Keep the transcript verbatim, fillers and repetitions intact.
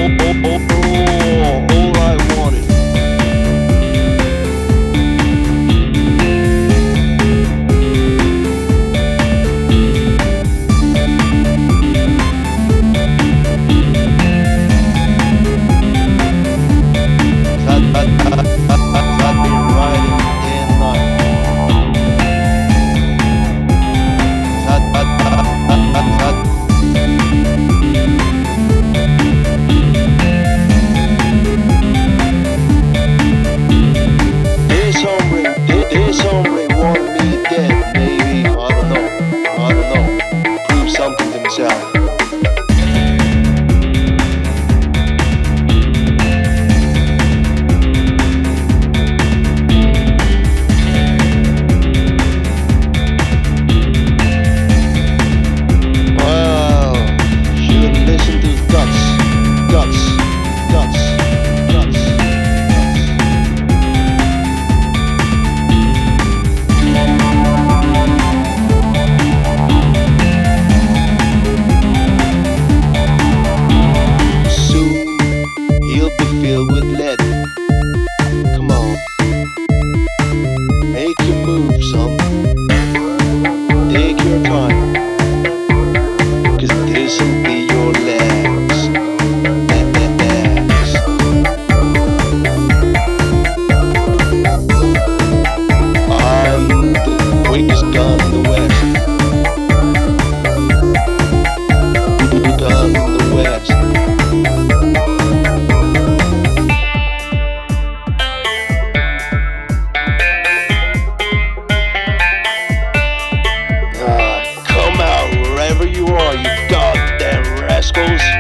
all I wanted. I'd, I'd, I'd, I'd, I'd be riding day and night. I'd, I'd, I'd, I'd, I'd, This hombre, this hombre want me dead, maybe. I don't know. I don't know. Prove something to himself. Well, should listen to his guts, guts, guts, guts, guts. Soon he'll be filled with lead. Come on, make your move, son. Take your time, 'cause this'll be your last. Last. I'm the quickest gun in the West. Gun in the West. Ah, come out wherever you are, you goddamn rascals.